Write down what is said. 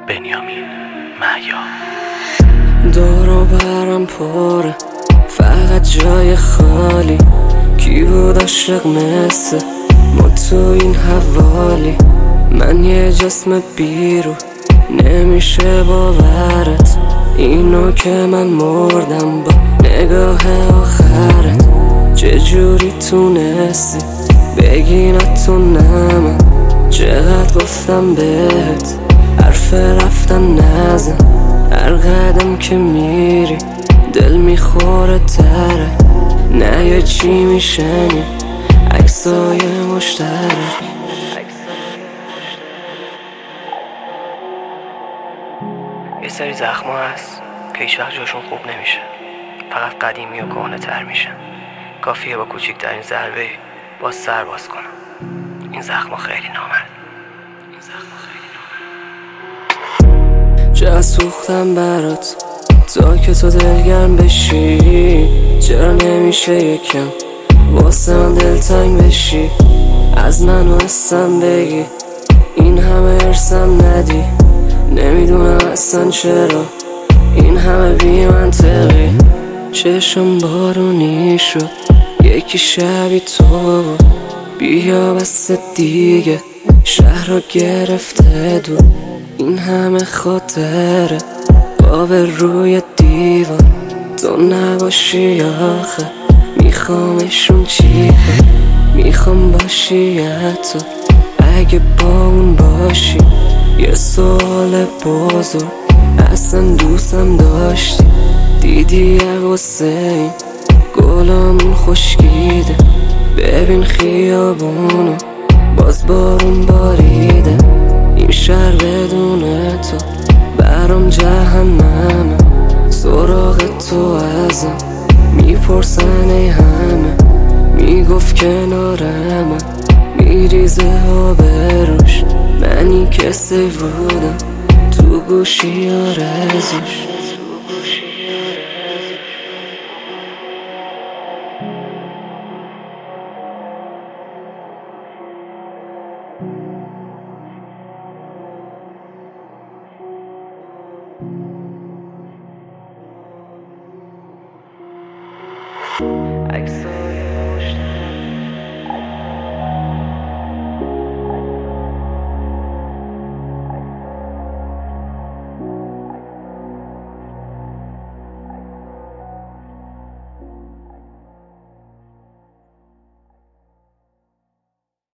بنیامین مهیا. دور و برم پره، فقط جای خالی. کی بود عاشق مثل ما تو این حوالی؟ من یه جسم بیرو، نمیشه باورت اینو که من مردم با نگاه آخرت. چجوری تونستی بگی نتونم؟ چقدر گفتم بهت حرف رفتن نزن. هر قدم که میری دل میخوره تره. نه یه چی میشنی عکسای مشترک. یه سری زخما هست که هیچ وقت جاشون خوب نمیشه، فقط قدیمی و کهنه تر میشن. کافیه با کوچکترین ضربه باز سر باز کنم. این زخما خیلی نامرد. چه سوختم برات تا که تو دلگرم بشی. چرا نمیشه یکم واسه من دلتنگ بشی؟ از من و حسم بگی این همه ارسم ندی. نمیدونم اصلا چرا این همه بی منطقی. چشم بارونی شد یکی شبی تو بود. بیا بس دیگه شهر رو گرفته دور. این همه خاطره قاب روی دیوار. تو نباشی آخه میخوامشون چی کن؟ میخوام باشی حتی اگه با اون باشی. یه سوال بزرگ اصلا دوستم داشتی؟ دیدی حسین گلامون خشکیده؟ ببین خیابونو باز بارون باریده. این شهر بدون تو برام جهنمه. سراغ تو ازم میپرسن ای همه. میگفت کنارمه میریزه آبروش. منی کسی بودم تو گوشی آرزوش.